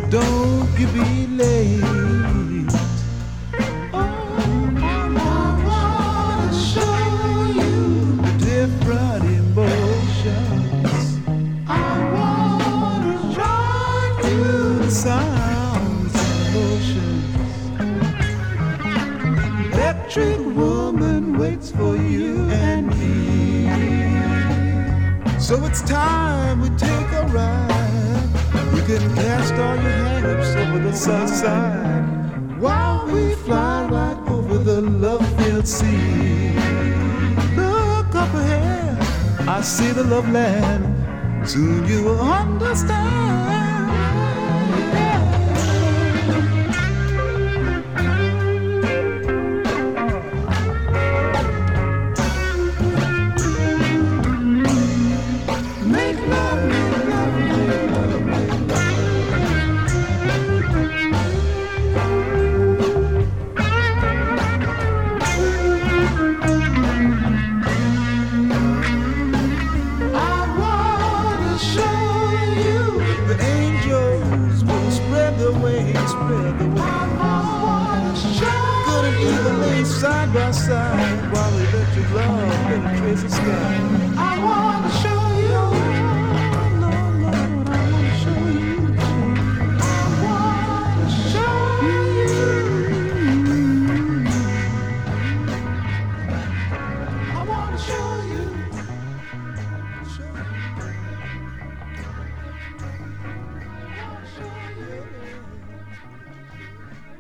Don't you be late. Oh, I wanna show you the different emotions. I wanna show you the sounds and motions. Electric woman waits for you and me. So it's time we take a ride. You can cast all your hang-ups over the side while we fly right over the love-filled sea. Look up ahead, I see the love land. Soon you will understand. Make love, make love, make love, make love. I wanna show you the angels will spread their wings, spread their wings. I wanna show good and evil lay side by side while electric love penetrates the sky.